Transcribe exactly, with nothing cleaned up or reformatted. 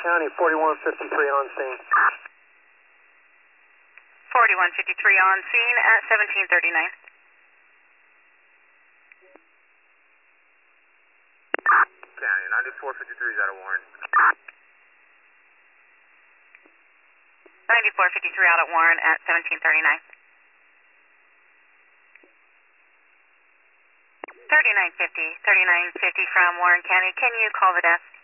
County, forty-one fifty-three on scene. forty-one fifty-three on scene at seventeen thirty-nine. County, ninety-four fifty-three is out of Warren. ninety-four fifty-three out at Warren at seventeen thirty-nine. thirty-nine fifty, thirty-nine fifty from Warren County. Can you call the desk?